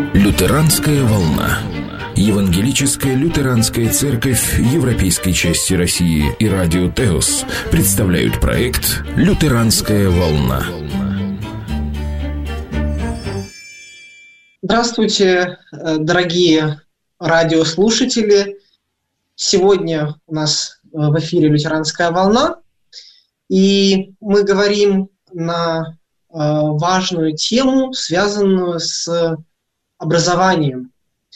Лютеранская волна. Евангелическая лютеранская церковь Европейской части России и радио Теос представляют проект «Лютеранская волна». Здравствуйте, дорогие радиослушатели. Сегодня у нас в эфире «Лютеранская волна», и мы говорим на важную тему, связанную с образованием.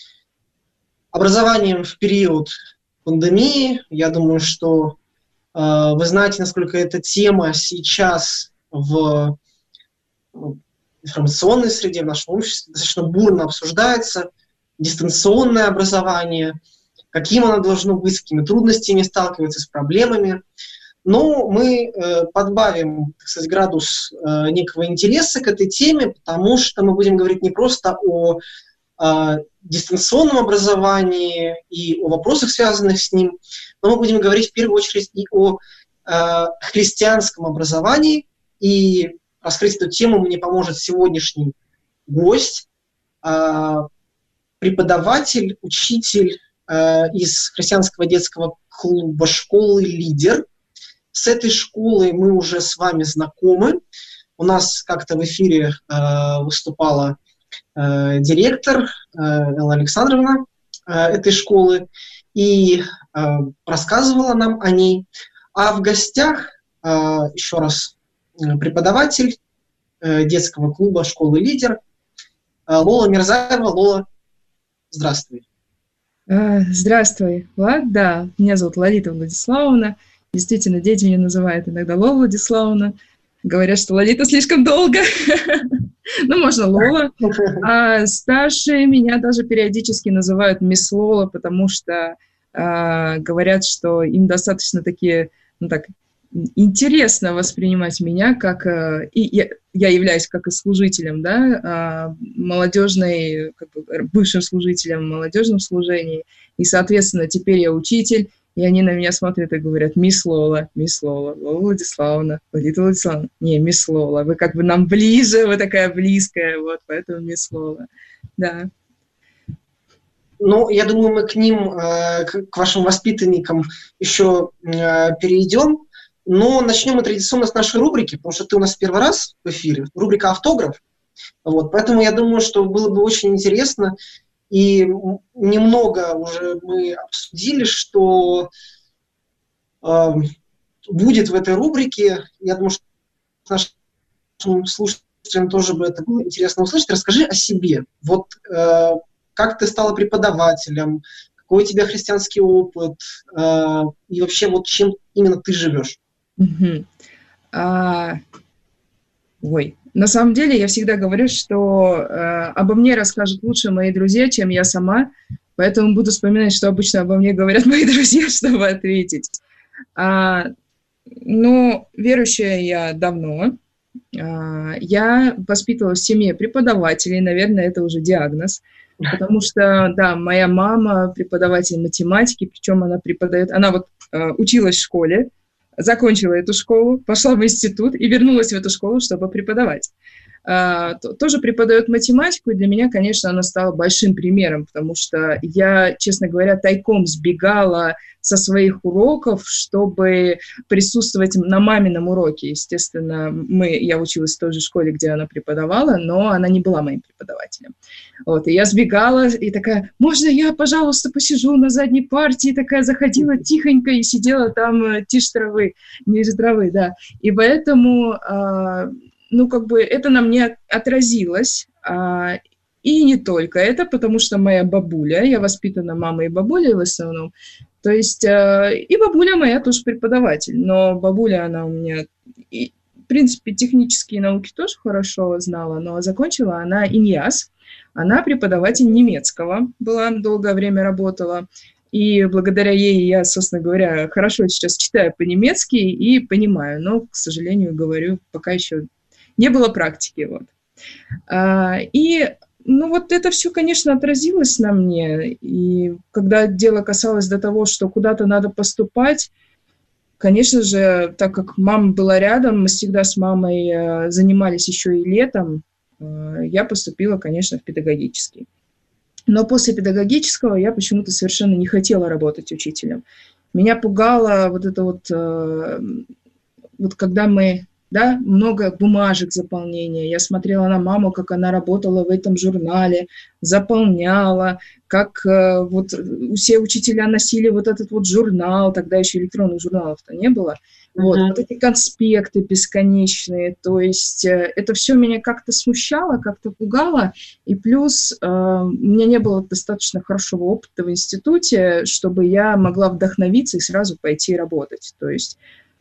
Образованием в период пандемии. Я думаю, что вы знаете, насколько эта тема сейчас в информационной среде, в нашем обществе достаточно бурно обсуждается. Дистанционное образование, каким оно должно быть, с какими трудностями сталкивается, с проблемами. Но мы подбавим, так сказать, градус некого интереса к этой теме, потому что мы будем говорить не просто о дистанционном образовании и о вопросах, связанных с ним, но мы будем говорить в первую очередь и о христианском образовании. И раскрыть эту тему мне поможет сегодняшний гость, преподаватель, учитель из христианского детского клуба школы «Лидер». С этой школой мы уже с вами знакомы. У нас как-то в эфире выступала директор Элла Александровна этой школы и рассказывала нам о ней. А в гостях еще раз преподаватель детского клуба школы «Лидер» Лола Мирзаева. Лола, здравствуй. Здравствуй, Влад. Да, меня зовут Лолита Владиславовна. Действительно, дети меня называют иногда Лола Владиславовна. Говорят, что Лолита слишком долго. Ну, можно Лола. А старшие меня даже периодически называют мисс Лола, потому что говорят, что им достаточно такие, интересно воспринимать меня, как и я являюсь как и служителем, да, молодежной, бывшим служителем в молодежном служении, и, соответственно, теперь я учитель, и они на меня смотрят и говорят: мисс Лола, Лола Владиславовна, Лолита Владиславовна. Не, мисс Лола, вы как бы нам ближе, вы такая близкая, вот, поэтому мисс Лола, да. Ну, я думаю, мы к ним, к вашим воспитанникам еще перейдем. Но начнем мы традиционно с нашей рубрики, потому что ты у нас первый раз в эфире, рубрика «Автограф». Вот, поэтому я думаю, что было бы очень интересно, и немного уже мы обсудили, что будет в этой рубрике. Я думаю, что нашим слушателям тоже бы это было интересно услышать. Расскажи о себе. Вот как ты стала преподавателем, какой у тебя христианский опыт, и вообще вот чем именно ты живешь? На самом деле я всегда говорю, что обо мне расскажут лучше мои друзья, чем я сама, поэтому буду вспоминать, что обычно обо мне говорят мои друзья, чтобы ответить. Верующая я давно. Я воспитывалась в семье преподавателей, наверное, это уже диагноз, потому что, да, моя мама преподаватель математики, причем она училась в школе, закончила эту школу, пошла в институт и вернулась в эту школу, чтобы преподавать. Тоже преподает математику, и для меня, конечно, она стала большим примером, потому что я, честно говоря, тайком сбегала со своих уроков, чтобы присутствовать на мамином уроке. Естественно, я училась в той же школе, где она преподавала, но она не была моим преподавателем. Вот, и я сбегала, и такая: можно я, пожалуйста, посижу на задней партии? И такая заходила тихонько и сидела там тише травы, ниже травы, да. И поэтому, это на мне отразилось. И не только это, потому что моя бабуля, я воспитана мамой и бабулей в основном, то есть и бабуля моя тоже преподаватель, но бабуля, она у меня, в принципе, технические науки тоже хорошо знала, но закончила она ИНЯС, она преподаватель немецкого была, долгое время работала, и благодаря ей я, собственно говоря, хорошо сейчас читаю по-немецки и понимаю, но, к сожалению, говорю, пока еще не было практики, вот. Это все, конечно, отразилось на мне, и когда дело касалось до того, что куда-то надо поступать, конечно же, так как мама была рядом, мы всегда с мамой занимались еще и летом, я поступила, конечно, в педагогический. Но после педагогического я почему-то совершенно не хотела работать учителем. Меня пугало вот это вот когда мы, да, много бумажек заполнения. Я смотрела на маму, как она работала в этом журнале, заполняла, как вот все учителя носили вот этот вот журнал, тогда еще электронных журналов-то не было. Вот эти конспекты бесконечные, то есть это все меня как-то смущало, как-то пугало, и плюс у меня не было достаточно хорошего опыта в институте, чтобы я могла вдохновиться и сразу пойти работать. То есть,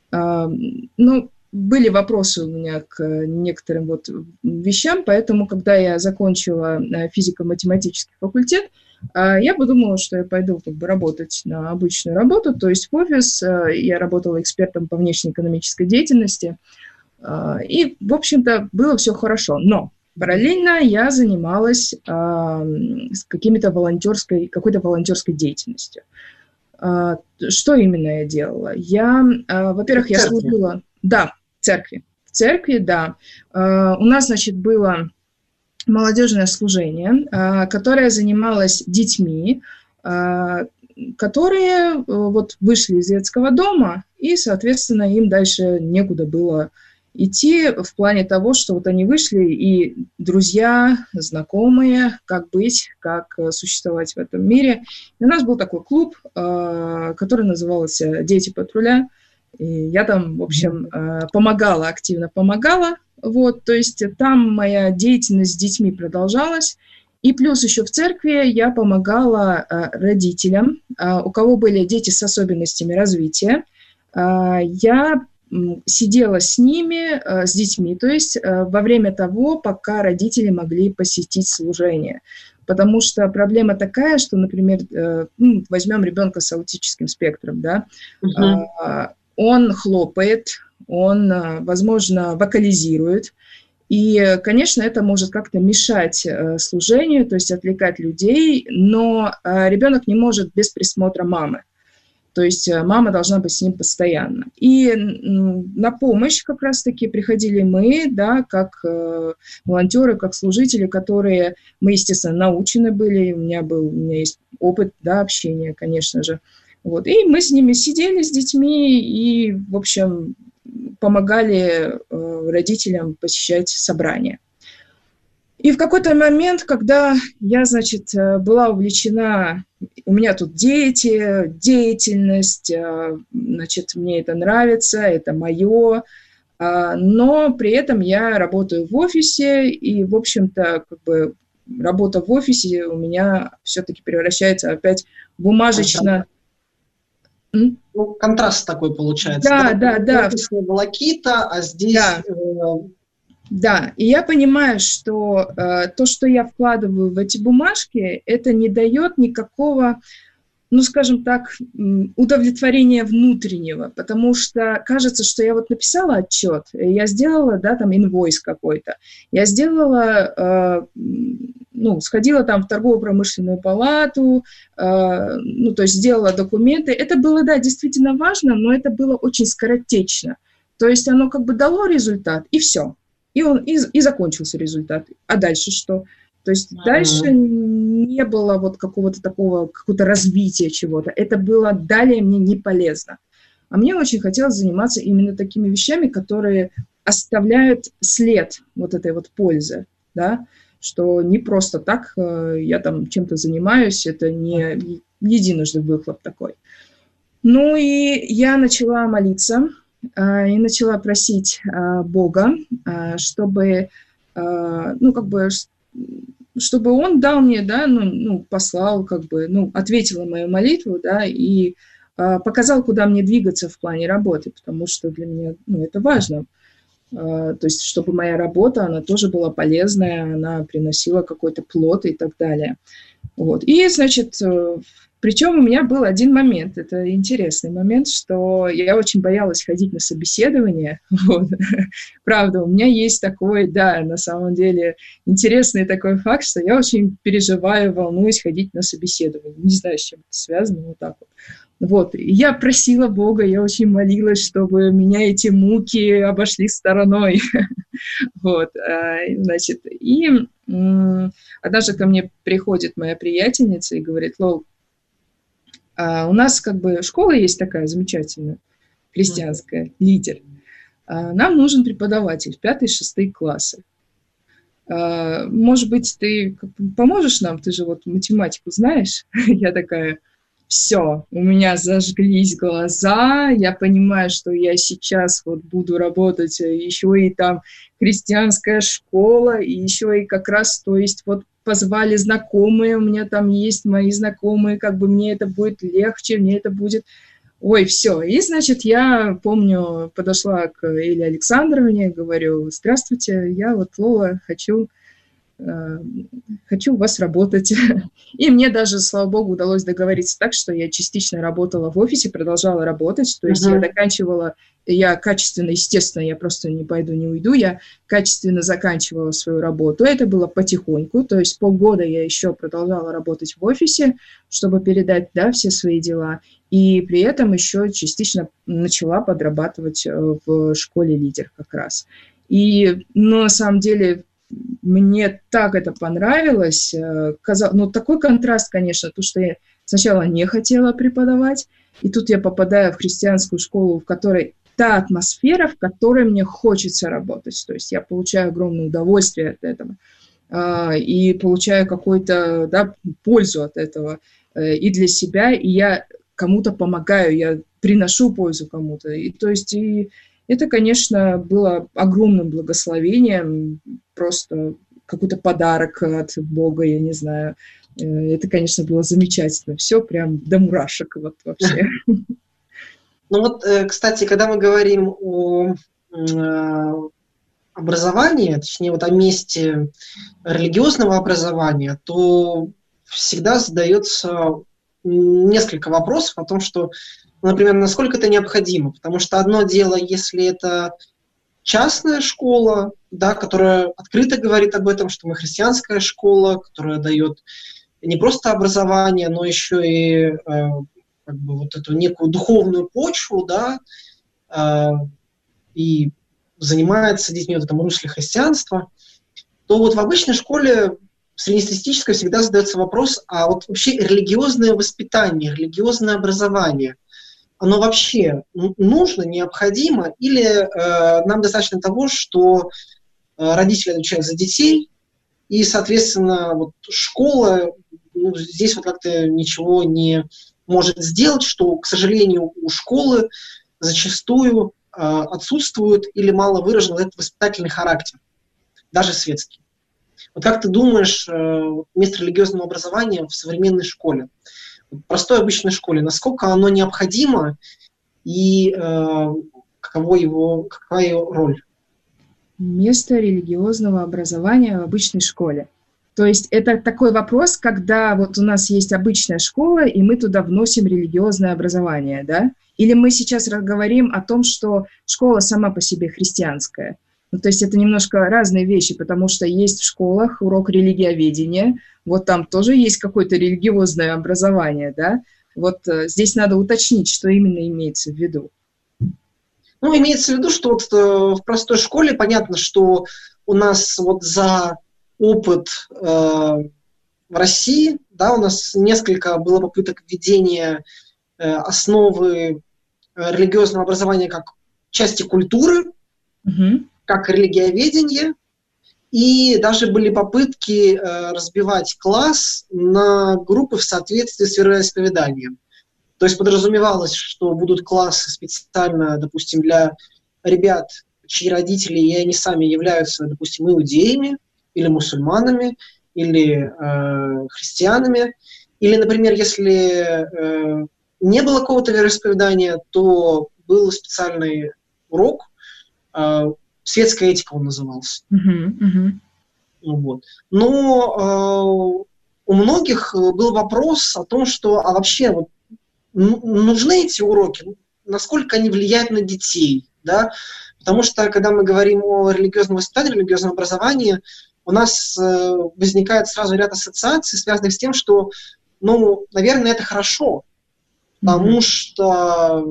были вопросы у меня к некоторым вот вещам, поэтому, когда я закончила физико-математический факультет, я подумала, что я пойду как бы работать на обычную работу, то есть в офис. Я работала экспертом по внешнеэкономической деятельности, и, в общем-то, было все хорошо. Но параллельно я занималась какой-то волонтерской деятельностью. Что именно я делала? Во-первых, я служила... Да, в церкви. В церкви, да. У нас, значит, было молодежное служение, которое занималось детьми, которые вот вышли из детского дома, и, соответственно, им дальше некуда было идти в плане того, что вот они вышли, и друзья, знакомые, как быть, как существовать в этом мире. И у нас был такой клуб, который назывался «Дети патруля», и я там, в общем, активно помогала. Вот, то есть там моя деятельность с детьми продолжалась. И плюс еще в церкви я помогала родителям, у кого были дети с особенностями развития. Я сидела с ними, с детьми, то есть во время того, пока родители могли посетить служение. Потому что проблема такая, что, например, возьмем ребенка с аутическим спектром, да, он хлопает, он, возможно, вокализирует, и, конечно, это может как-то мешать служению, то есть отвлекать людей, но ребенок не может без присмотра мамы. То есть мама должна быть с ним постоянно. И на помощь как раз-таки приходили мы, да, как волонтеры, как служители, которые мы, естественно, научены были, у меня есть опыт, да, общения, конечно же. Вот. И мы с ними сидели, с детьми, и, в общем, помогали родителям посещать собрания. И в какой-то момент, когда я, значит, была увлечена, у меня тут дети, деятельность, значит, мне это нравится, это мое, но при этом я работаю в офисе, и, в общем-то, как бы работа в офисе у меня все-таки превращается опять в бумажечно... Контраст такой получается. Да. Волокита, а здесь... Да, и я понимаю, что то, что я вкладываю в эти бумажки, это не дает никакого, ну, скажем так, удовлетворения внутреннего, потому что кажется, что я вот написала отчет, я сделала, да, там, инвойс какой-то, я сделала, сходила там в торгово-промышленную палату, то есть сделала документы. Это было, да, действительно важно, но это было очень скоротечно. То есть оно как бы дало результат, и все. И закончился результат. А дальше что? То есть дальше не было вот какого-то развития чего-то. Это было далее мне не полезно. А мне очень хотелось заниматься именно такими вещами, которые оставляют след вот этой вот пользы, да, что не просто так я там чем-то занимаюсь, это не единожды выхлоп такой. Ну и я начала молиться, и начала просить Бога, чтобы, чтобы Он дал мне, да, послал, ответил на мою молитву, да, и показал, куда мне двигаться в плане работы, потому что для меня, это важно. То есть, чтобы моя работа, она тоже была полезная, она приносила какой-то плод и так далее. Вот. И, значит, причем у меня был один момент, это интересный момент, что я очень боялась ходить на собеседование. Вот. Правда, у меня есть такой, да, на самом деле, интересный такой факт, что я очень переживаю, волнуюсь ходить на собеседование. Не знаю, с чем это связано, вот так вот. Вот, я просила Бога, я очень молилась, чтобы меня эти муки обошли стороной. Вот, значит, и однажды ко мне приходит моя приятельница и говорит: Лол, у нас как бы школа есть такая замечательная, христианская, лидер. Нам нужен преподаватель в 5-6 классы. Может быть, ты поможешь нам? Ты же вот математику знаешь. Я такая: все, у меня зажглись глаза, я понимаю, что я сейчас вот буду работать еще и там христианская школа, и еще и как раз, то есть вот позвали знакомые, у меня там есть мои знакомые, как бы мне это будет легче, мне это будет... Ой, все. И, значит, я помню, подошла к Элле Александровне, говорю: здравствуйте, я вот Лола, хочу у вас работать. И мне даже, слава богу, удалось договориться так, что я частично работала в офисе, продолжала работать, то есть я заканчивала, я качественно, естественно, я просто не пойду, не уйду, я качественно заканчивала свою работу. Это было потихоньку, то есть полгода я еще продолжала работать в офисе, чтобы передать, да, все свои дела, и при этом еще частично начала подрабатывать в школе «Лидер» как раз. И, ну, на самом деле, мне так это понравилось. Ну, такой контраст, конечно, то, что я сначала не хотела преподавать, и тут я попадаю в христианскую школу, в которой та атмосфера, в которой мне хочется работать. То есть я получаю огромное удовольствие от этого и получаю какую-то, да, пользу от этого и для себя, и я кому-то помогаю, я приношу пользу кому-то. И, то есть, и это, конечно, было огромным благословением, просто какой-то подарок от Бога, я не знаю. Это, конечно, было замечательно. Все прям до мурашек вот вообще. Ну вот, кстати, когда мы говорим о образовании, точнее, вот о месте религиозного образования, то всегда задается несколько вопросов о том, что, например, насколько это необходимо. Потому что одно дело, если это частная школа, да, которая открыто говорит об этом, что мы христианская школа, которая дает не просто образование, но еще и как бы вот эту некую духовную почву, да, и занимается детьми в этом русле христианства, то вот в обычной школе среднестатистической всегда задается вопрос, а вот вообще религиозное воспитание, религиозное образование, оно вообще нужно, необходимо, или нам достаточно того, что родители отвечают за детей, и, соответственно, вот школа здесь вот как-то ничего не может сделать, что, к сожалению, у школы зачастую отсутствует или мало выражен этот воспитательный характер, даже светский. Вот как ты думаешь, место религиозного образования в современной школе, в простой обычной школе, насколько оно необходимо и какова ее роль? Место религиозного образования в обычной школе. То есть это такой вопрос, когда вот у нас есть обычная школа, и мы туда вносим религиозное образование, да? Или мы сейчас говорим о том, что школа сама по себе христианская? Ну, то есть это немножко разные вещи, потому что есть в школах урок религиоведения, вот там тоже есть какое-то религиозное образование, да? Вот здесь надо уточнить, что именно имеется в виду. Ну, имеется в виду, что вот в простой школе понятно, что у нас вот за опыт в России, да, у нас несколько было попыток введения основы религиозного образования как части культуры, как религиоведение, и даже были попытки разбивать класс на группы в соответствии с вероисповеданием. То есть подразумевалось, что будут классы специально, допустим, для ребят, чьи родители и они сами являются, допустим, иудеями, или мусульманами, или христианами. Или, например, если не было какого-то вероисповедания, то был специальный урок, светская этика он назывался. Вот. Но у многих был вопрос о том, что а вообще вот, нужны эти уроки, насколько они влияют на детей, да? Потому что, когда мы говорим о религиозном воспитании, религиозном образовании, у нас возникает сразу ряд ассоциаций, связанных с тем, что, ну, наверное, это хорошо. потому что,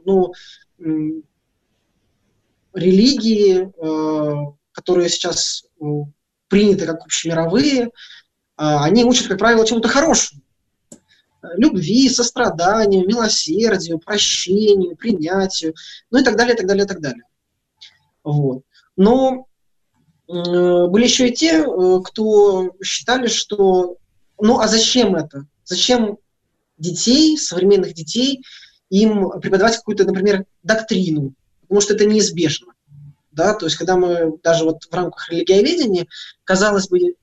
религии, которые сейчас приняты как общемировые, они учат, как правило, чему-то хорошему. Любви, состраданию, милосердию, прощению, принятию, и так далее, и так далее, и так далее. Вот. Но были еще и те, кто считали, что а зачем это? Зачем детей, современных детей, им преподавать какую-то, например, доктрину? Потому что это неизбежно. Да? То есть, когда мы даже вот в рамках религиоведения, казалось бы,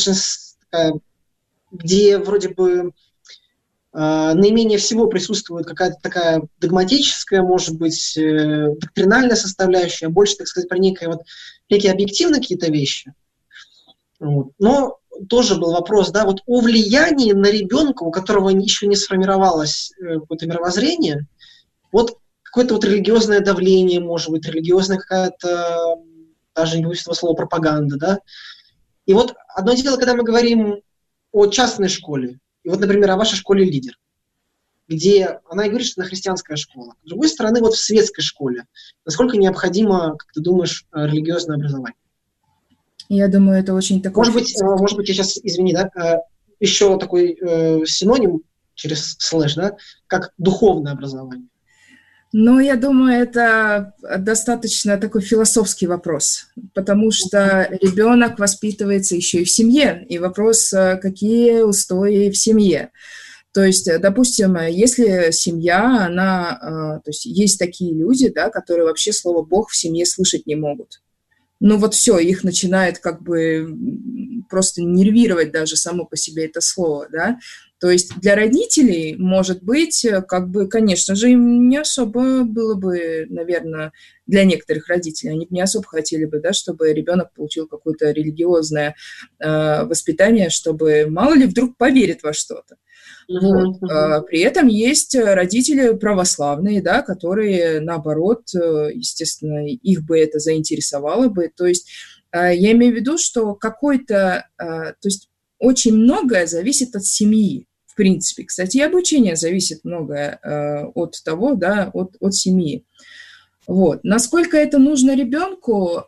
где вроде бы наименее всего присутствует какая-то такая догматическая, может быть, доктринальная составляющая, больше, так сказать, про некие объективные какие-то вещи. Вот. Но тоже был вопрос, да, вот о влиянии на ребенка, у которого еще не сформировалось какое-то мировоззрение, вот какое-то вот религиозное давление, может быть, религиозная какая-то, даже не боюсь этого слова, пропаганда, да. И вот одно дело, когда мы говорим о частной школе, и вот, например, о вашей школе «Лидер», где она и говорит, что она христианская школа. С другой стороны, вот в светской школе, насколько необходимо, как ты думаешь, религиозное образование? Я думаю, это очень такой... Может быть, я сейчас, извини, да, еще такой синоним через слэш, да, как духовное образование. Но я думаю, это достаточно такой философский вопрос, потому что ребенок воспитывается еще и в семье, и вопрос, какие устои в семье. То есть, допустим, если семья, то есть есть такие люди, да, которые вообще слово «Бог» в семье слышать не могут. Вот все, их начинает как бы просто нервировать даже само по себе это слово, да. То есть для родителей, может быть, как бы, конечно же, им не особо было бы, наверное, для некоторых родителей, они бы не особо хотели бы, да, чтобы ребенок получил какое-то религиозное воспитание, чтобы, мало ли, вдруг поверит во что-то. Вот. При этом есть родители православные, да, которые, наоборот, естественно, их бы это заинтересовало бы. То есть я имею в виду, что то есть очень многое зависит от семьи, в принципе. Кстати, и обучение зависит многое от того, да, от семьи. Вот. Насколько это нужно ребенку...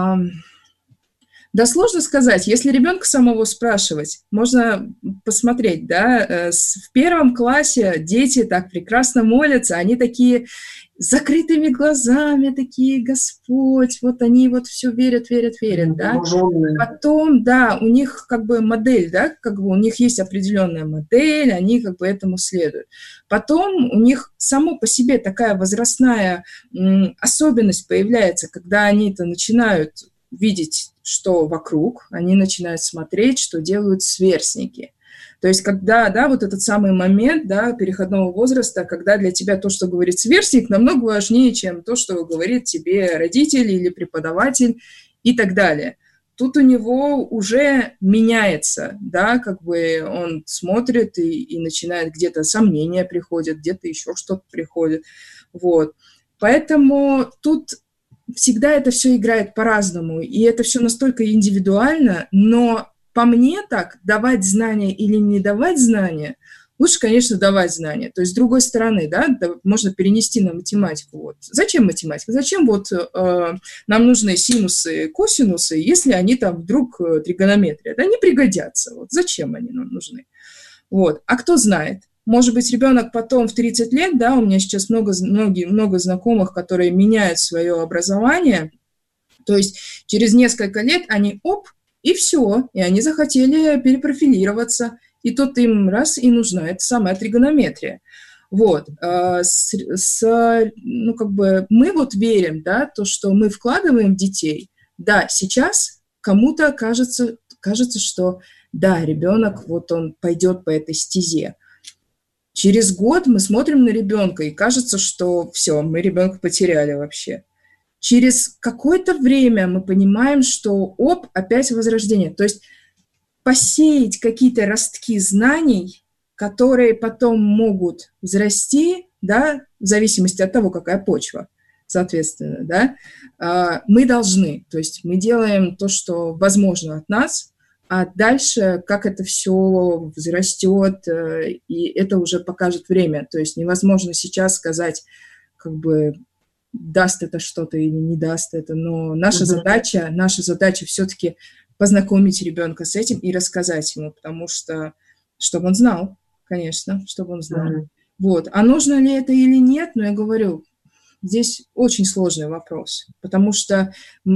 Да, сложно сказать. Если ребенка самого спрашивать, можно посмотреть, да, в 1 классе дети так прекрасно молятся, они такие с закрытыми глазами, такие, Господь, вот они вот все верят, да. Потом, да, у них как бы модель, да, как бы у них есть определенная модель, они как бы этому следуют. Потом у них само по себе такая возрастная особенность появляется, когда они это начинают видеть, что вокруг, они начинают смотреть, что делают сверстники. То есть, когда, да, вот этот самый момент, да, переходного возраста, когда для тебя то, что говорит сверстник, намного важнее, чем то, что говорит тебе родитель или преподаватель и так далее. Тут у него уже меняется, да, как бы он смотрит и начинает, где-то сомнения приходят, где-то еще что-то приходит, вот. Поэтому тут всегда это все играет по-разному, и это все настолько индивидуально, но по мне так, давать знания или не давать знания, лучше, конечно, давать знания. То есть, с другой стороны, да, можно перенести на математику. Вот. Зачем математика? Зачем нам нужны синусы, косинусы, если они там вдруг тригонометрия? Да, не пригодятся. Вот. Зачем они нам нужны? Вот. А кто знает? Может быть, ребенок потом в 30 лет, да, у меня сейчас много знакомых, которые меняют свое образование, то есть через несколько лет они и все, и они захотели перепрофилироваться, и тут им раз и нужна эта самая тригонометрия. Вот, мы вот верим, да, то, что мы вкладываем в детей, да, сейчас кому-то кажется, что да, ребенок, вот он пойдет по этой стезе. Через год мы смотрим на ребенка, и кажется, что все, мы ребенка потеряли вообще. Через какое-то время мы понимаем, что опять возрождение. То есть посеять какие-то ростки знаний, которые потом могут взрасти, да, в зависимости от того, какая почва, соответственно, да, мы должны. То есть мы делаем то, что возможно от нас, А дальше, как это все взрастет, и это уже покажет время. То есть невозможно сейчас сказать, как бы, даст это что-то или не даст это. Но наша задача все-таки познакомить ребенка с этим и рассказать ему, потому что, чтобы он знал, конечно, чтобы он знал. Вот. А нужно ли это или нет, я говорю, здесь очень сложный вопрос, потому что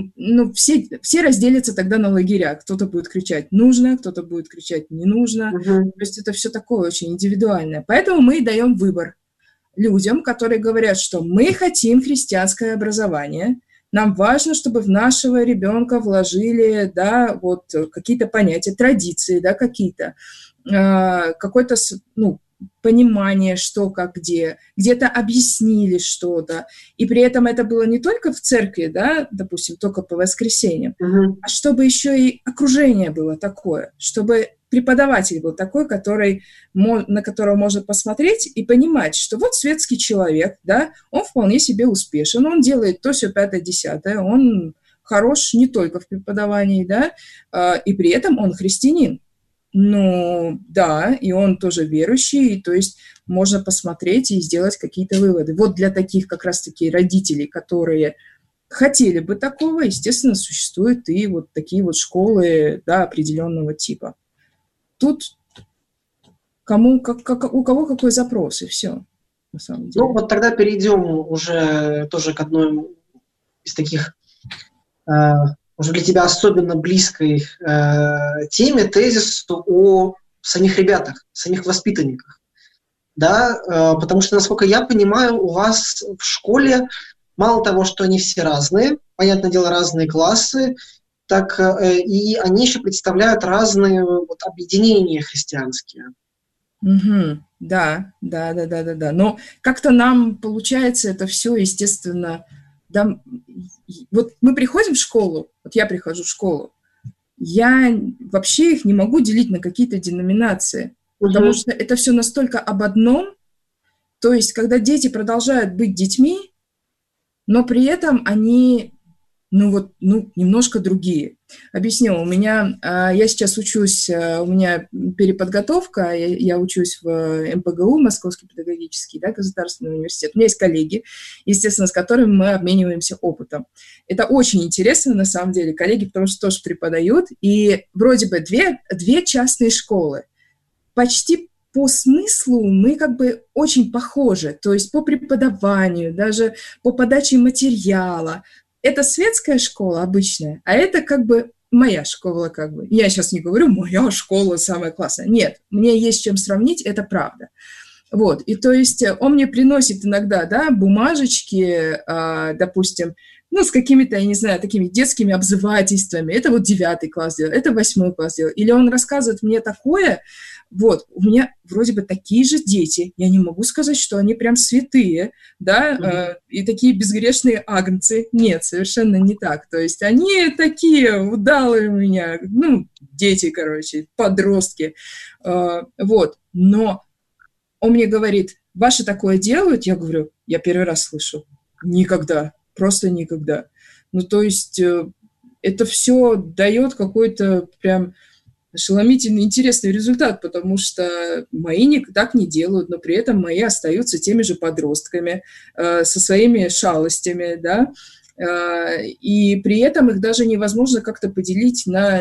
все разделятся тогда на лагеря. Кто-то будет кричать «нужно», кто-то будет кричать «не нужно». То есть это все такое очень индивидуальное. Поэтому мы и даем выбор людям, которые говорят, что мы хотим христианское образование, нам важно, чтобы в нашего ребенка вложили, да, вот какие-то понятия, традиции, да, какие-то, какой-то, понимание, что, как, где, где-то объяснили что-то, и при этом это было не только в церкви, да, допустим, только по воскресеньям, а чтобы еще и окружение было такое, чтобы преподаватель был такой, на которого можно посмотреть и понимать, что вот светский человек, да, он вполне себе успешен, он делает то, сё, 5-10, он хорош не только в преподавании, да, и при этом он христианин. Да, и он тоже верующий, то есть можно посмотреть и сделать какие-то выводы. Вот для таких как раз-таки родителей, которые хотели бы такого, естественно, существуют и вот такие вот школы, да, определенного типа. Тут у кого какой запрос, и все, на самом деле. Вот тогда перейдем уже тоже к одной из таких уже для тебя особенно близкой теме, тезису о самих ребятах, самих воспитанниках. Да? Потому что, насколько я понимаю, у вас в школе мало того, что они все разные, понятное дело, разные классы, так и они еще представляют разные объединения христианские. Да. Но как-то нам получается это все, естественно, да, вот мы приходим в школу, вот я прихожу в школу, я вообще их не могу делить на какие-то деноминации, потому что это все настолько об одном, то есть когда дети продолжают быть детьми, но при этом они, немножко другие. Объясню, я сейчас учусь, у меня переподготовка, я учусь в МПГУ, Московский педагогический, да, государственный университет. У меня есть коллеги, естественно, с которыми мы обмениваемся опытом. Это очень интересно, на самом деле, коллеги, потому что тоже преподают, и вроде бы две частные школы. Почти по смыслу мы как бы очень похожи, то есть по преподаванию, даже по подаче материала. Это светская школа обычная, а это как бы моя школа, как бы. Я сейчас не говорю, моя школа самая классная. Нет, мне есть с чем сравнить, это правда. Вот, и то есть он мне приносит иногда, да, бумажечки, допустим, с какими-то, я не знаю, такими детскими обзывательствами. Это вот 9 класс делал, это 8 класс делал. Или он рассказывает мне такое, вот, у меня вроде бы такие же дети, я не могу сказать, что они прям святые, да, и такие безгрешные агнцы. Нет, совершенно не так. То есть они такие удалые у меня, дети, короче, подростки. Вот, но он мне говорит, ваши такое делают? Я говорю, я первый раз слышу. Никогда, просто никогда. То есть это все дает какой-то прям ошеломительный, интересный результат, потому что мои так не делают, но при этом мои остаются теми же подростками, со своими шалостями, да, и при этом их даже невозможно как-то поделить на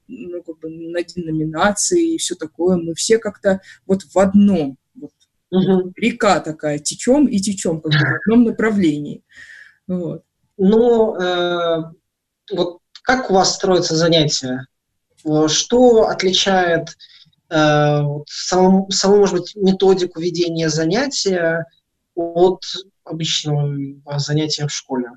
деноминации и все такое. Мы все как-то вот в одном, река такая, течем и течем, как бы в одном направлении. Вот. Вот как у вас строятся занятия? Что отличает саму, может быть, методику ведения занятия от обычного занятия в школе?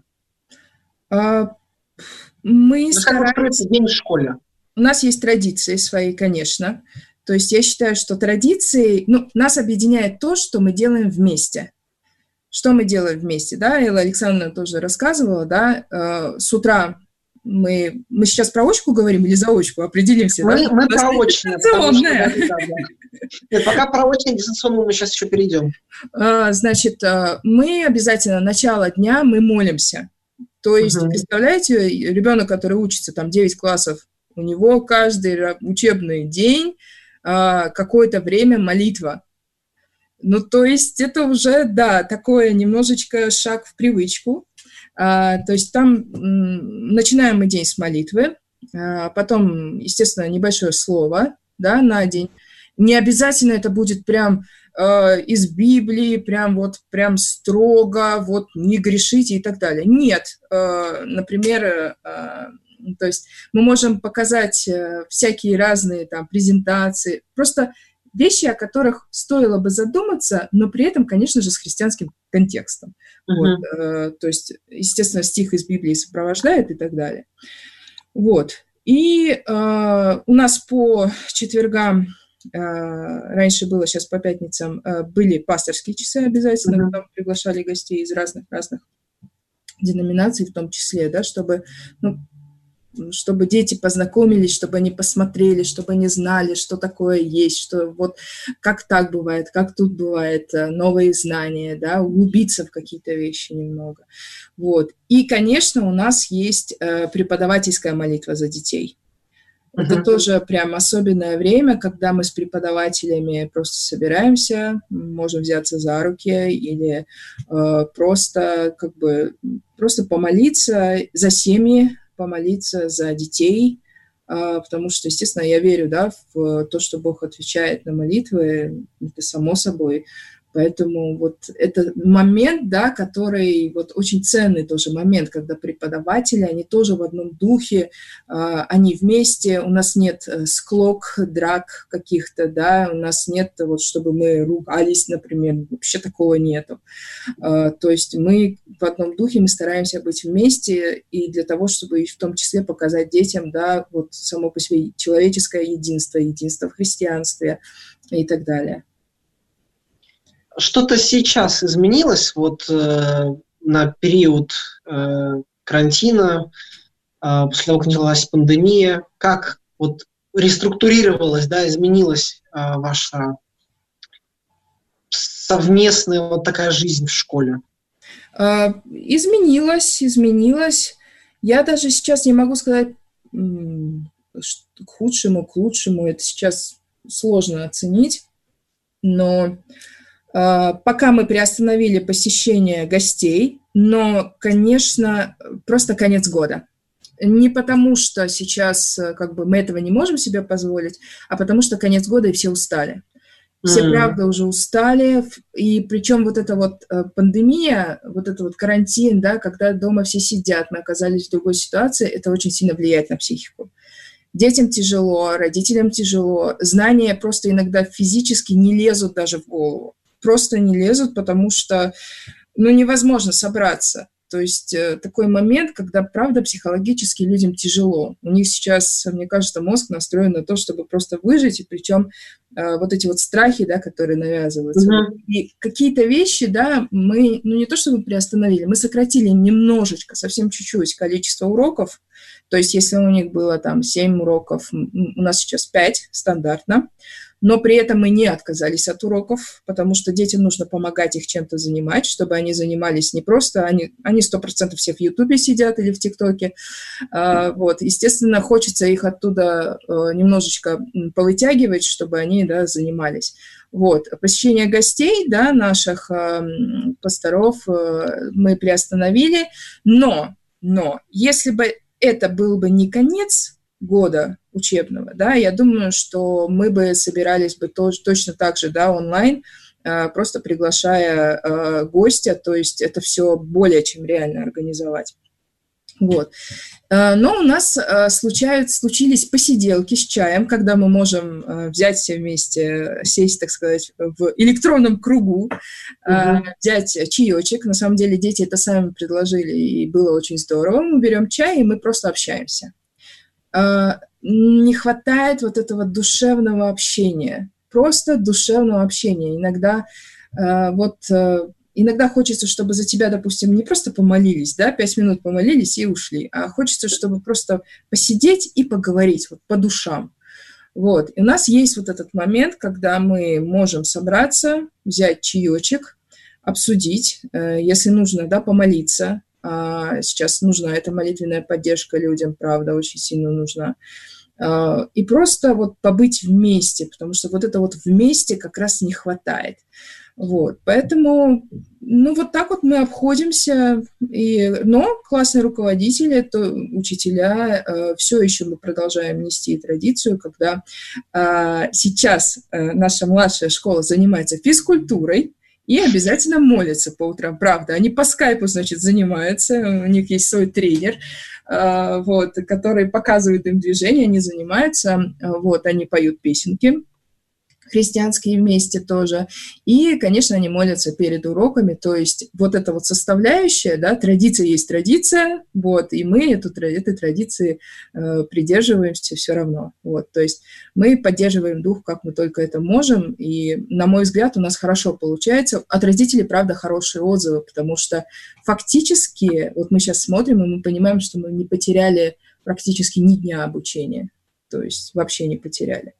Мы стараемся... Как строится день в школе? У нас есть традиции свои, конечно. То есть я считаю, что традиции... нас объединяет то, что мы делаем вместе. Что мы делаем вместе, да? Элла Александровна тоже рассказывала, да? С утра мы сейчас про очку говорим или заочку? Определимся, мы да? Мы про очное. Нет, пока про очное, дистанционное мы сейчас еще перейдем. Значит, мы обязательно начало дня мы молимся. То есть, представляете, ребенок, который учится, там, 9 классов, У него каждый учебный день какое-то время молитва. Ну, то есть это уже, да, такое немножечко шаг в привычку. То есть там начинаем мы день с молитвы, потом, естественно, небольшое слово, да, на день. Не обязательно это будет прям из Библии, прям строго, вот не грешите и так далее. Нет, например, то есть мы можем показать всякие разные там презентации, просто вещи, о которых стоило бы задуматься, но при этом, конечно же, с христианским контекстом. Вот, то есть, естественно, стих из Библии сопровождает и так далее. Вот. И у нас по четвергам, раньше было, сейчас по пятницам, были пасторские часы обязательно, там приглашали гостей из разных деноминаций в том числе, да, чтобы дети познакомились, чтобы они посмотрели, чтобы они знали, что такое есть, что вот как так бывает, как тут бывает, новые знания, да, углубиться в какие-то вещи немного. Вот. И, конечно, у нас есть преподавательская молитва за детей. Это тоже прям особенное время, когда мы с преподавателями просто собираемся, можем взяться за руки или просто помолиться за семьи, помолиться за детей, потому что, естественно, я верю, да, в то, что Бог отвечает на молитвы, это само собой. Поэтому вот это момент, да, который вот очень ценный тоже момент, когда преподаватели, они тоже в одном духе, они вместе, у нас нет склок, драк каких-то, да, у нас нет вот, чтобы мы ругались, например, вообще такого нету. То есть мы в одном духе, мы стараемся быть вместе и для того, чтобы в том числе показать детям, да, вот само по себе человеческое единство в христианстве и так далее. Что-то сейчас изменилось вот на период карантина, после того, как началась пандемия? Как вот реструктурировалась, да, изменилась ваша совместная вот такая жизнь в школе? Изменилась. Я даже сейчас не могу сказать к худшему, к лучшему. Это сейчас сложно оценить, но пока мы приостановили посещение гостей, но, конечно, просто конец года. Не потому, что сейчас как бы мы этого не можем себе позволить, а потому что конец года и все устали. Все, правда, уже устали, и причем вот эта вот пандемия, вот этот вот карантин, да, когда дома все сидят, мы оказались в другой ситуации, это очень сильно влияет на психику. Детям тяжело, родителям тяжело, знания просто иногда физически не лезут даже в голову. Просто не лезут, потому что, невозможно собраться. То есть такой момент, когда, правда, психологически людям тяжело. У них сейчас, мне кажется, мозг настроен на то, чтобы просто выжить, и причем вот эти вот страхи, да, которые навязываются. И какие-то вещи, да, мы, не то чтобы приостановили, мы сократили немножечко, совсем чуть-чуть количество уроков. То есть если у них было там 7 уроков, у нас сейчас 5 стандартно. Но при этом мы не отказались от уроков, потому что детям нужно помогать их чем-то занимать, чтобы они занимались не просто, они 100% все в Ютубе сидят или в ТикТоке. Вот. Естественно, хочется их оттуда немножечко повытягивать, чтобы они, да, занимались. Вот. Посещение гостей, да, наших пасторов мы приостановили, но если бы это был бы не конец года учебного, да, я думаю, что мы бы собирались бы точно так же, да, онлайн, просто приглашая гостя, то есть это все более чем реально организовать. Вот. Но у нас случились посиделки с чаем, когда мы можем взять все вместе, сесть, так сказать, в электронном кругу, взять чаечек. На самом деле дети это сами предложили, и было очень здорово. Мы берем чай, и мы просто общаемся. Не хватает вот этого душевного общения, просто душевного общения. Иногда хочется, чтобы за тебя, допустим, не просто помолились, да, 5 минут помолились и ушли, а хочется, чтобы просто посидеть и поговорить вот по душам. Вот. И у нас есть вот этот момент, когда мы можем собраться, взять чаечек, обсудить, если нужно, да, помолиться. Сейчас нужна эта молитвенная поддержка людям, правда, очень сильно нужна. и просто вот побыть вместе, потому что вот это вот вместе как раз не хватает. Вот, поэтому, ну, вот так вот мы обходимся, но классные руководители, то учителя, все еще мы продолжаем нести традицию, когда сейчас наша младшая школа занимается физкультурой и обязательно молятся по утрам, правда, они по скайпу, значит, занимаются, у них есть свой тренер, вот, который показывает им движения, они занимаются, вот, они поют песенки христианские вместе тоже. И, конечно, они молятся перед уроками, то есть вот эта вот составляющая, да, традиция есть традиция, вот, и мы этой традиции придерживаемся все равно, вот, то есть мы поддерживаем дух, как мы только это можем, и, на мой взгляд, у нас хорошо получается. От родителей, правда, хорошие отзывы, потому что фактически, вот мы сейчас смотрим, и мы понимаем, что мы не потеряли практически ни дня обучения, то есть вообще не потеряли.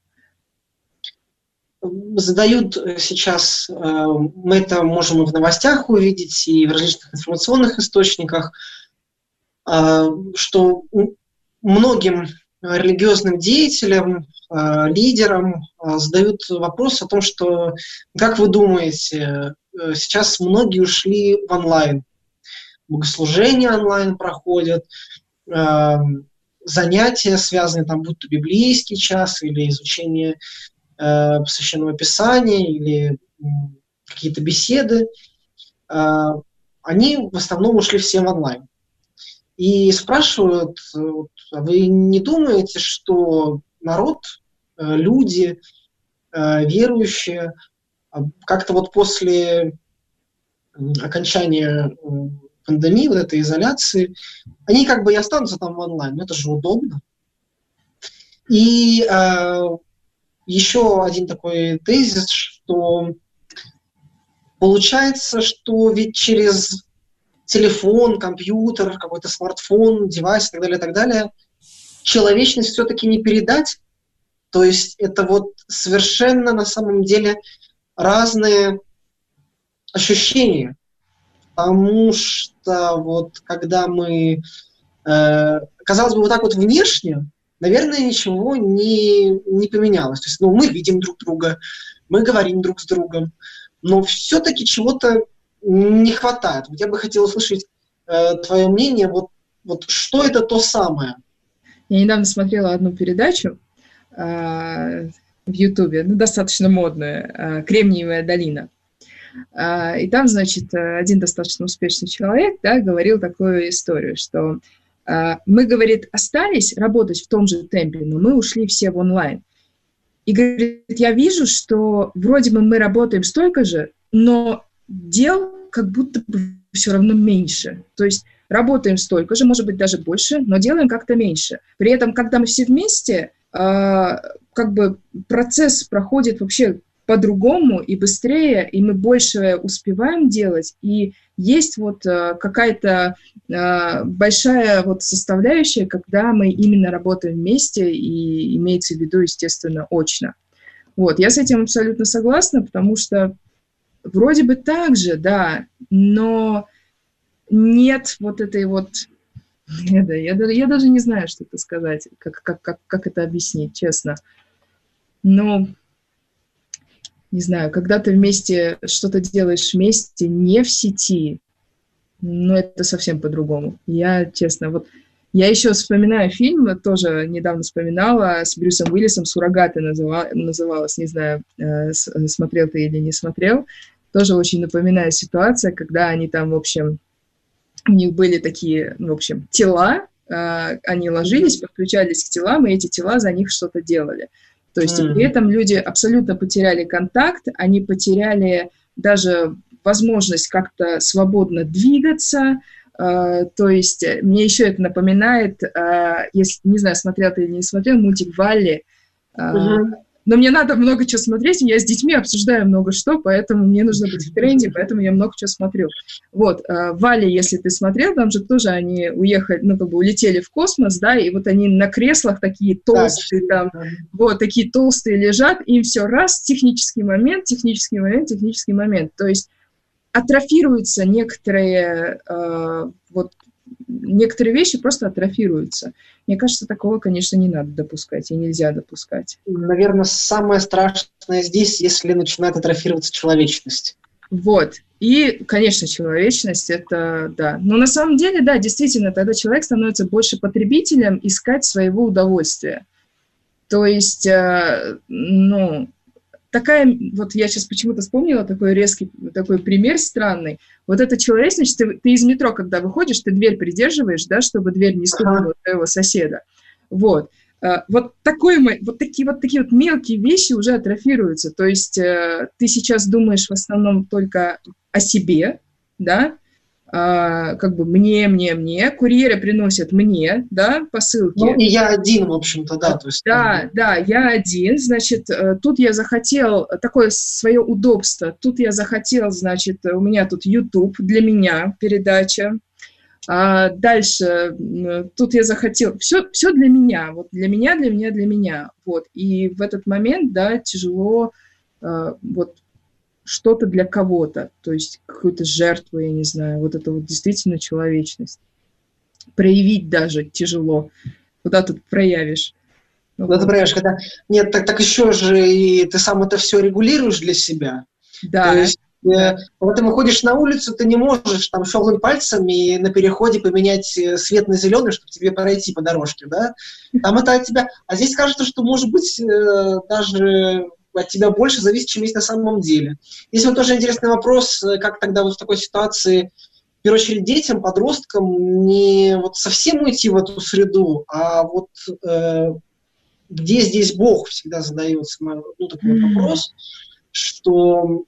Задают сейчас, мы это можем и в новостях увидеть, и в различных информационных источниках, что многим религиозным деятелям, лидерам задают вопрос о том, что, как вы думаете, сейчас многие ушли в онлайн, богослужения онлайн проходят, занятия, связанные там, будь то библейский час или изучение Священного Писания или какие-то беседы, они в основном ушли все в онлайн. И спрашивают, а вы не думаете, что народ, люди, верующие, как-то вот после окончания пандемии, вот этой изоляции, они как бы и останутся там в онлайн, но это же удобно. И еще один такой тезис, что получается, что ведь через телефон, компьютер, какой-то смартфон, девайс и так далее, человечность все-таки не передать. То есть это вот совершенно на самом деле разные ощущения. Потому что вот когда мы, казалось бы, вот так вот внешне, наверное, ничего не поменялось. То есть, мы видим друг друга, мы говорим друг с другом, но все-таки чего-то не хватает. Вот я бы хотел услышать твое мнение, вот что это то самое? Я недавно смотрела одну передачу в Ютубе, достаточно модная, «Кремниевая долина». И там, значит, один достаточно успешный человек, да, говорил такую историю, что мы, говорит, остались работать в том же темпе, но мы ушли все в онлайн. И, говорит, я вижу, что вроде бы мы работаем столько же, но дел как будто бы все равно меньше. То есть работаем столько же, может быть, даже больше, но делаем как-то меньше. При этом, когда мы все вместе, как бы процесс проходит вообще по-другому и быстрее, и мы больше успеваем делать, и есть вот какая-то большая вот составляющая, когда мы именно работаем вместе, и имеется в виду, естественно, очно. Вот, я с этим абсолютно согласна, потому что вроде бы так же, да, но нет вот этой вот... Я даже не знаю, что это сказать, как это объяснить, честно. Но... Не знаю, когда ты вместе что-то делаешь вместе, не в сети, это совсем по-другому. Я, честно, я еще вспоминаю фильм, тоже недавно вспоминала, с Брюсом Уиллисом, «Суррогаты» называлась, не знаю, смотрел ты или не смотрел. Тоже очень напоминаю ситуация, когда они там, в общем, у них были такие, в общем, тела, они ложились, подключались к телам, и эти тела за них что-то делали. То есть при этом люди абсолютно потеряли контакт, они потеряли даже возможность как-то свободно двигаться. То есть мне еще это напоминает, если, не знаю, смотрел ты или не смотрел, мультик «Валли». Но мне надо много чего смотреть, я с детьми обсуждаю много что, поэтому мне нужно быть в тренде, поэтому я много чего смотрю. Вот, «Валли», если ты смотрел, там же тоже они уехали, улетели в космос, да, и вот они на креслах такие толстые, там, вот, такие толстые лежат, им все раз, технический момент. То есть атрофируются некоторые некоторые вещи просто атрофируются. Мне кажется, такого, конечно, не надо допускать и нельзя допускать. Наверное, самое страшное здесь, если начинает атрофироваться человечность. Вот. И, конечно, человечность, это да. Но на самом деле, да, действительно, тогда человек становится больше потребителем искать своего удовольствия. То есть, такая, вот я сейчас почему-то вспомнила такой резкий, такой пример странный. Вот эта человечность, ты из метро, когда выходишь, ты дверь придерживаешь, да, чтобы дверь не стукнула твоего соседа. Вот. Вот такие вот мелкие вещи уже атрофируются. То есть ты сейчас думаешь в основном только о себе, да, как бы мне, курьеры приносят мне, да, посылки. Ну, и я один, в общем-то, да. То есть, да, я один, значит, тут я захотел такое свое удобство, тут я захотел, значит, у меня тут YouTube для меня передача, дальше тут я захотел, все для меня, вот для меня, вот, и в этот момент, да, тяжело вот что-то для кого-то, то есть какую-то жертву, я не знаю, вот это вот действительно человечность. Проявить даже тяжело. Куда тут проявишь? Ты проявишь, когда... Нет, так еще же и ты сам это все регулируешь для себя. Да. То есть, когда ты выходишь на улицу, ты не можешь там щелкнуть пальцами и на переходе поменять свет на зеленый, чтобы тебе пройти по дорожке, да? Там это от тебя... А здесь кажется, что, может быть, даже... от тебя больше зависит, чем есть на самом деле. Здесь вот тоже интересный вопрос, как тогда вот в такой ситуации, в первую очередь, детям, подросткам не вот совсем уйти в эту среду, а вот где здесь Бог, всегда задается такой вопрос, что,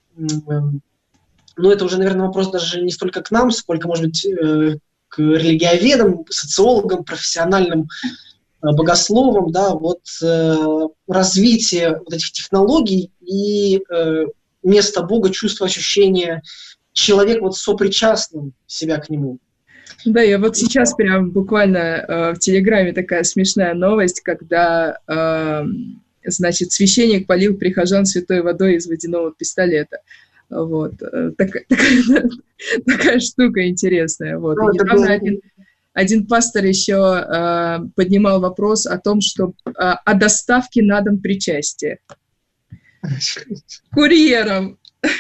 это уже, наверное, вопрос даже не столько к нам, сколько, может быть, к религиоведам, социологам, профессиональным богословом, да, вот развитие вот этих технологий и место Бога, чувство, ощущение человека вот сопричастным себя к нему. Да, я вот сейчас прям буквально в Телеграме такая смешная новость, когда, значит, священник полил прихожан святой водой из водяного пистолета. Вот. Такая штука интересная. Вот. И недавно один пастор еще поднимал вопрос о том, что о доставке на дом причастия. Курьером.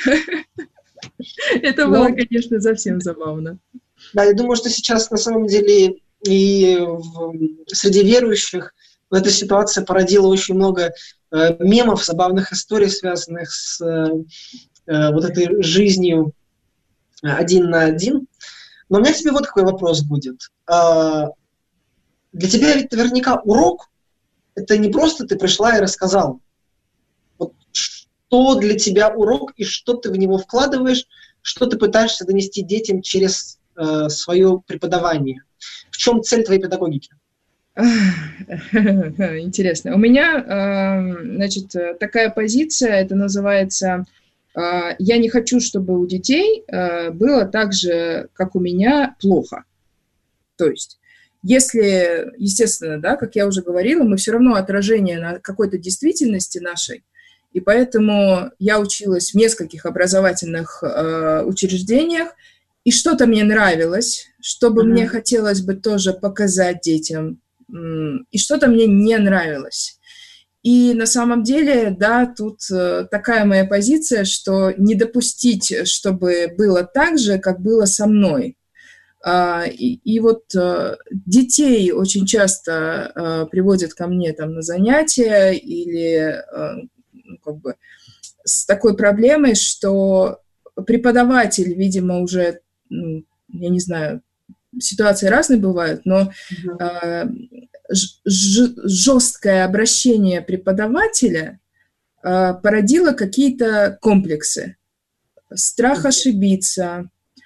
Это было, конечно, совсем забавно. Да, я думаю, что сейчас на самом деле и среди верующих эта ситуация породила очень много мемов, забавных историй, связанных с вот этой жизнью один на один. Но у меня к тебе вот какой вопрос будет. Для тебя ведь наверняка урок – это не просто ты пришла и рассказал. Вот что для тебя урок и что ты в него вкладываешь, что ты пытаешься донести детям через свое преподавание? В чем цель твоей педагогики? Интересно. У меня, значит, такая позиция, это называется «Я не хочу, чтобы у детей было так же, как у меня, плохо». То есть, если, естественно, да, как я уже говорила, мы все равно отражение на какой-то действительности нашей, и поэтому я училась в нескольких образовательных учреждениях, и что-то мне нравилось, что-то мне хотелось бы тоже показать детям, и что-то мне не нравилось. И на самом деле, да, тут такая моя позиция, что не допустить, чтобы было так же, как было со мной. И вот детей очень часто приводят ко мне там на занятия или как бы с такой проблемой, что преподаватель, видимо, уже, я не знаю, ситуации разные бывают, но жесткое обращение преподавателя породило какие-то комплексы. Страх ошибиться,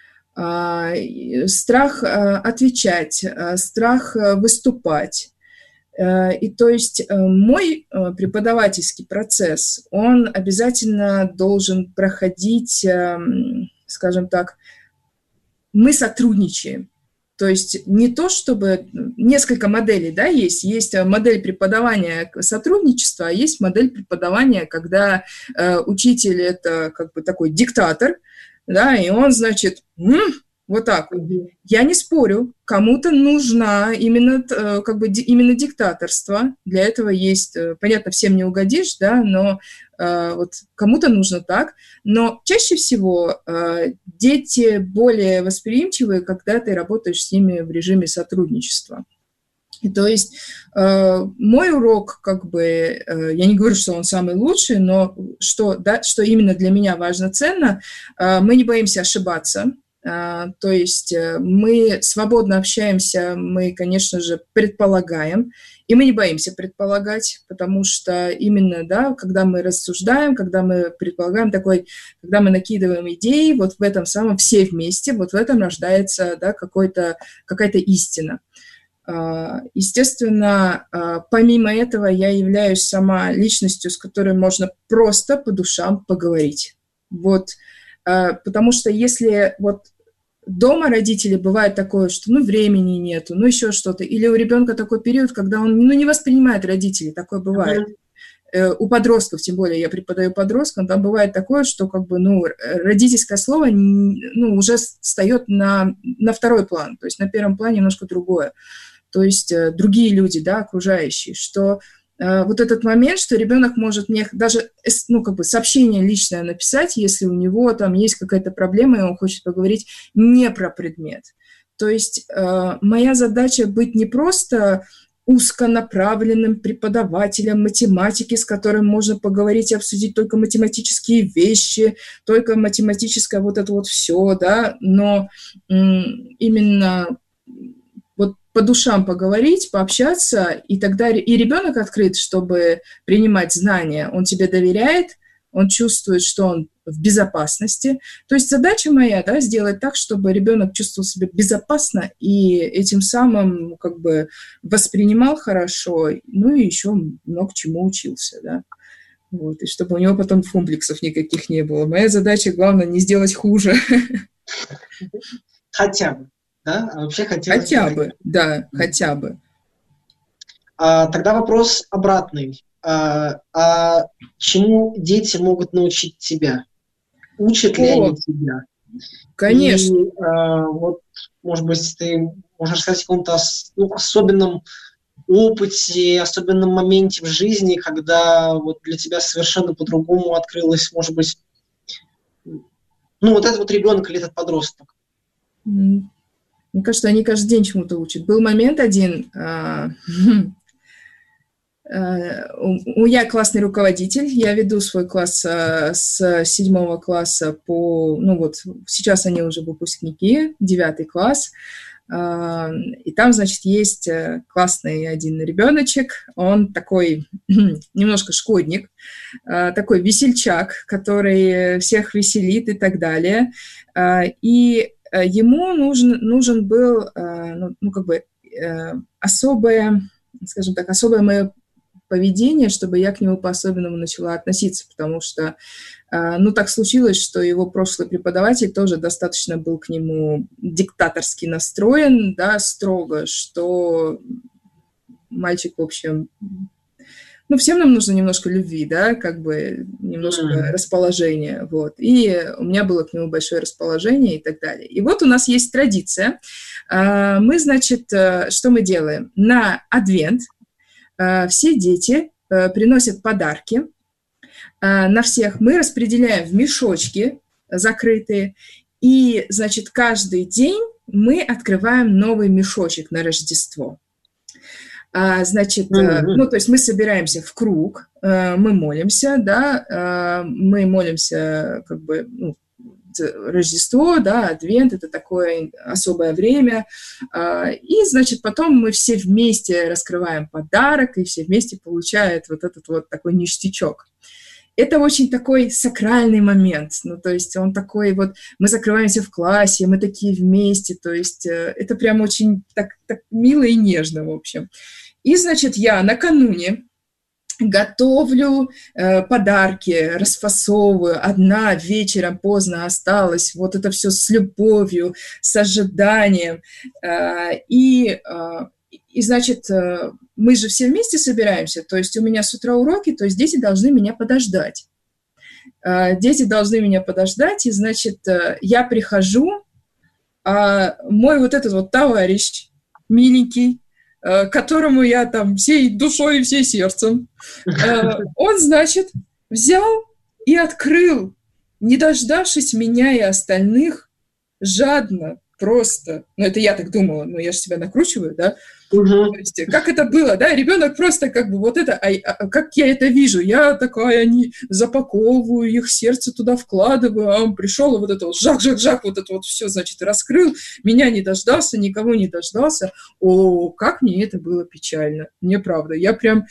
страх отвечать, страх выступать. И то есть мой преподавательский процесс, он обязательно должен проходить, скажем так, мы сотрудничаем. То есть не то, чтобы... Несколько моделей, да, есть. Есть модель преподавания сотрудничества, а есть модель преподавания, когда учитель – это как бы такой диктатор, да, и он, значит, Вот так вот. Я не спорю, кому-то нужна именно, именно диктаторство. Для этого есть, понятно, всем не угодишь, да, но вот кому-то нужно так. Но чаще всего дети более восприимчивые, когда ты работаешь с ними в режиме сотрудничества. И то есть мой урок, я не говорю, что он самый лучший, но что именно для меня важно, ценно, мы не боимся ошибаться. То есть мы свободно общаемся, мы, конечно же, предполагаем, и мы не боимся предполагать, потому что именно, да, когда мы рассуждаем, когда мы предполагаем когда мы накидываем идеи, вот в этом самом все вместе, вот в этом рождается, да, какая-то истина. Естественно, помимо этого я являюсь сама личностью, с которой можно просто по душам поговорить. Вот, потому что если вот дома родители бывает такое, что времени нету, еще что-то, или у ребенка такой период, когда он не воспринимает родителей, такое бывает. У подростков, тем более я преподаю подросткам, там бывает такое, что родительское слово уже встает на второй план, то есть на первом плане немножко другое. То есть другие люди, да, окружающие, что вот этот момент, что ребенок может мне даже сообщение личное написать, если у него там есть какая-то проблема, и он хочет поговорить не про предмет. То есть моя задача быть не просто узконаправленным преподавателем математики, с которым можно поговорить и обсудить только математические вещи, только математическое вот это вот все, да, но именно по душам поговорить, пообщаться, и тогда и ребенок открыт, чтобы принимать знания. Он тебе доверяет, он чувствует, что он в безопасности. То есть задача моя, да, сделать так, чтобы ребенок чувствовал себя безопасно и этим самым воспринимал хорошо, и еще много чему учился, да. Вот, и чтобы у него потом комплексов никаких не было. Моя задача, главное, не сделать хуже. Хотя бы. Да? А вообще хотя бы, да, хотя бы. Тогда вопрос обратный. Чему дети могут научить тебя? Учат ли они тебя? Конечно. И, может быть, ты можешь рассказать о каком-то особенном опыте, особенном моменте в жизни, когда для тебя совершенно по-другому открылось, может быть, этот ребенок или этот подросток? Мне кажется, они каждый день чему-то учат. Был момент один, я классный руководитель, я веду свой класс с 7 класса сейчас они уже выпускники, 9 класс, и там, значит, есть классный один ребеночек, он такой немножко шкодник, такой весельчак, который всех веселит и так далее, и ему нужен был, особое, скажем так, особое мое поведение, чтобы я к нему по-особенному начала относиться, потому что, так случилось, что его прошлый преподаватель тоже достаточно был к нему диктаторски настроен, да, строго, что мальчик, в общем... всем нам нужно немножко любви, да, немножко расположения, вот. И у меня было к нему большое расположение и так далее. И вот у нас есть традиция. Мы, значит, что мы делаем? На Адвент все дети приносят подарки. На всех мы распределяем в мешочки закрытые. И, значит, каждый день мы открываем новый мешочек на Рождество. Значит, то есть мы собираемся в круг, мы молимся, да, мы молимся, Рождество, да, Адвент, это такое особое время, и, значит, потом мы все вместе раскрываем подарок, и все вместе получают вот этот вот такой ништячок. Это очень такой сакральный момент, то есть он такой мы закрываемся в классе, мы такие вместе, то есть это прям очень так мило и нежно, в общем. И, значит, я накануне готовлю подарки, расфасовываю, одна вечером поздно осталась, вот это все с любовью, с ожиданием, и значит, мы же все вместе собираемся, то есть у меня с утра уроки, то есть дети должны меня подождать. Дети должны меня подождать, и, значит, я прихожу, А мой вот этот вот товарищ, миленький, которому я там всей душой и всей сердцем, он, значит, взял и открыл, не дождавшись меня и остальных, жадно, просто, ну, это я так думала, но я же себя накручиваю, да, то есть, как это было, да, ребенок просто как бы вот это, как я это вижу, я такая, не запаковываю их, сердце туда вкладываю, а он пришел и вот это вот жак, вот это вот все, значит, раскрыл, меня не дождался, никого не дождался, как мне это было печально, мне правда, я прям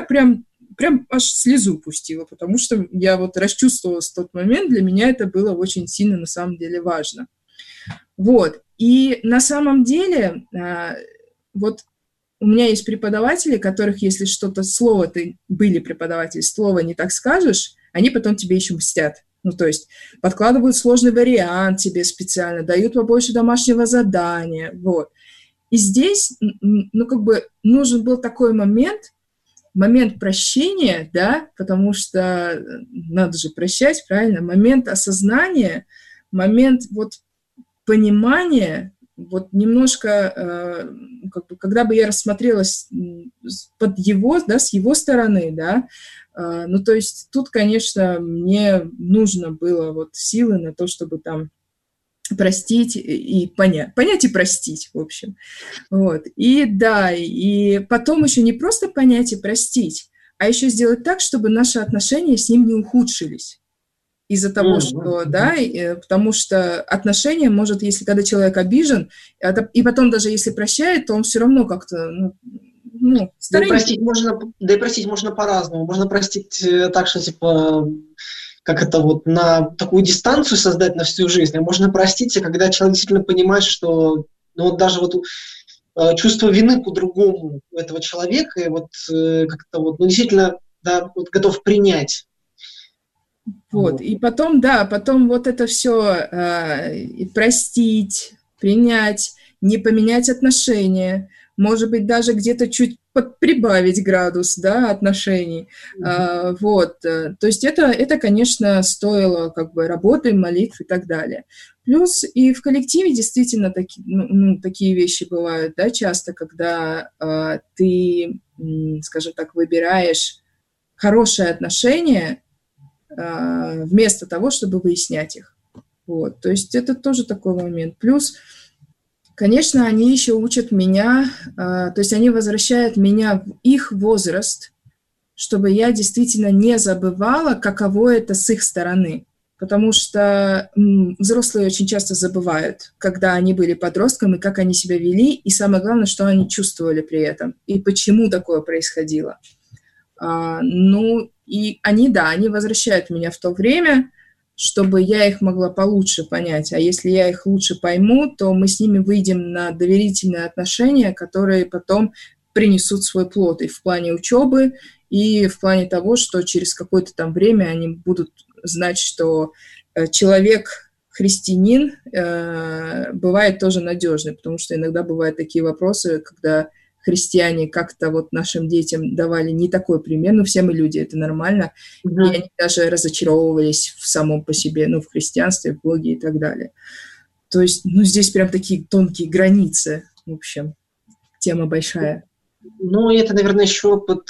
аж слезу пустила, потому что я вот расчувствовалась в тот момент, для меня это было очень сильно на самом деле важно. Вот, и на самом деле, вот у меня есть преподаватели, которых, если что-то, слово, ты были преподаватели, слово не так скажешь, они потом тебе еще мстят. Ну, то есть подкладывают сложный вариант тебе специально, дают побольше домашнего задания, вот. И здесь, ну, как бы нужен был такой момент прощения, да, потому что надо же прощать, правильно, момент осознания, момент вот понимания, вот немножко, как бы, когда бы я рассмотрелась под его, да, с его стороны, да, ну, то есть тут, конечно, мне нужно было вот силы на то, чтобы там простить и понять и простить, в общем. Вот. И да, и потом еще не просто понять и простить, а еще сделать так, чтобы наши отношения с ним не ухудшились. Из-за того, что, да, потому что отношения, может, если когда человек обижен, и потом даже если прощает, то он все равно как-то, да и простить можно по-разному. Можно простить так, что, типа, как это вот, на такую дистанцию создать на всю жизнь, а можно простить, когда человек действительно понимает, что, ну, вот даже вот чувство вины по-другому у этого человека, и вот как-то вот, ну, действительно, да, вот готов принять. Вот, и потом, да, потом вот это все простить, принять, не поменять отношения, может быть, даже где-то чуть прибавить градус, да, отношений. Вот, то есть это, конечно, стоило как бы работы, молитв и так далее. Плюс и в коллективе действительно такие вещи бывают, да, часто, когда ты, скажем так, выбираешь хорошие отношения, вместо того, чтобы выяснять их. Вот. То есть это тоже такой момент. Плюс, конечно, они еще учат меня, то есть они возвращают меня в их возраст, чтобы я действительно не забывала, каково это с их стороны. Потому что взрослые очень часто забывают, когда они были подростком, и как они себя вели, и самое главное, что они чувствовали при этом, и почему такое происходило. И они возвращают меня в то время, чтобы я их могла получше понять. А если я их лучше пойму, то мы с ними выйдем на доверительные отношения, которые потом принесут свой плод и в плане учебы, и в плане того, что через какое-то там время они будут знать, что человек, христианин, бывает тоже надежный, потому что иногда бывают такие вопросы, когда христиане как-то вот нашим детям давали не такой пример, но все мы люди, это нормально, и они даже разочаровывались в самом по себе, в христианстве, в Боге и так далее. То есть, здесь прям такие тонкие границы, в общем, тема большая. Это, наверное, еще опыт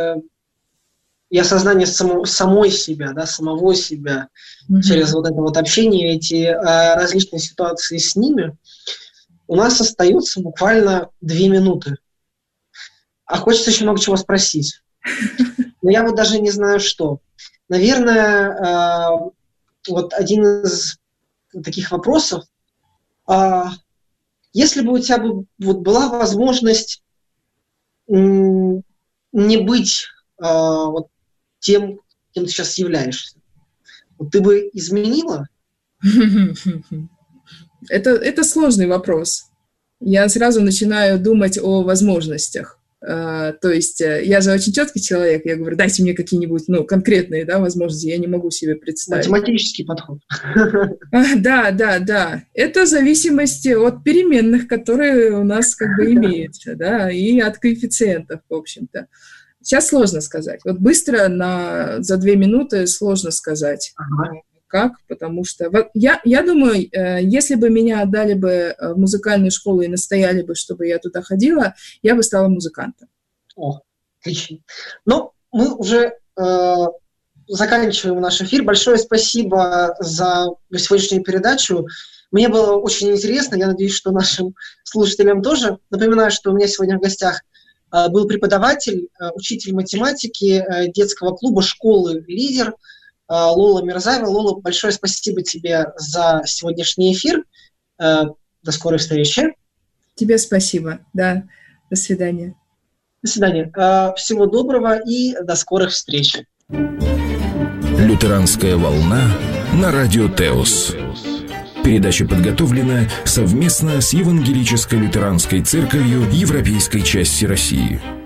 и осознание самой себя, да, самого себя, через вот это вот общение, эти различные ситуации с ними. У нас остается буквально 2 минуты. А хочется еще много чего спросить. Но я вот даже не знаю, что. Наверное, вот один из таких вопросов. Если бы у тебя вот была возможность не быть вот тем, кем ты сейчас являешься, вот ты бы изменила? Это сложный вопрос. Я сразу начинаю думать о возможностях. То есть я же очень четкий человек, я говорю, дайте мне какие-нибудь конкретные возможности, я не могу себе представить. Математический подход. Да. Это в зависимости от переменных, которые у нас как бы имеются, да, и от коэффициентов, в общем-то. Сейчас сложно сказать. Вот быстро за 2 минуты сложно сказать. как, потому что я думаю, если бы меня отдали бы в музыкальную школу и настояли бы, чтобы я туда ходила, я бы стала музыкантом. О, отлично. Ну, мы уже заканчиваем наш эфир. Большое спасибо за сегодняшнюю передачу. Мне было очень интересно, я надеюсь, что нашим слушателям тоже. Напоминаю, что у меня сегодня в гостях был преподаватель, учитель математики детского клуба школы «Лидер» Лола Мирзаева. Лола, большое спасибо тебе за сегодняшний эфир. До скорой встречи. Тебе спасибо. Да, до свидания. До свидания. Всего доброго и до скорых встреч. Лютеранская волна на радио Теос. Передача подготовлена совместно с Евангелической лютеранской церковью Европейской части России.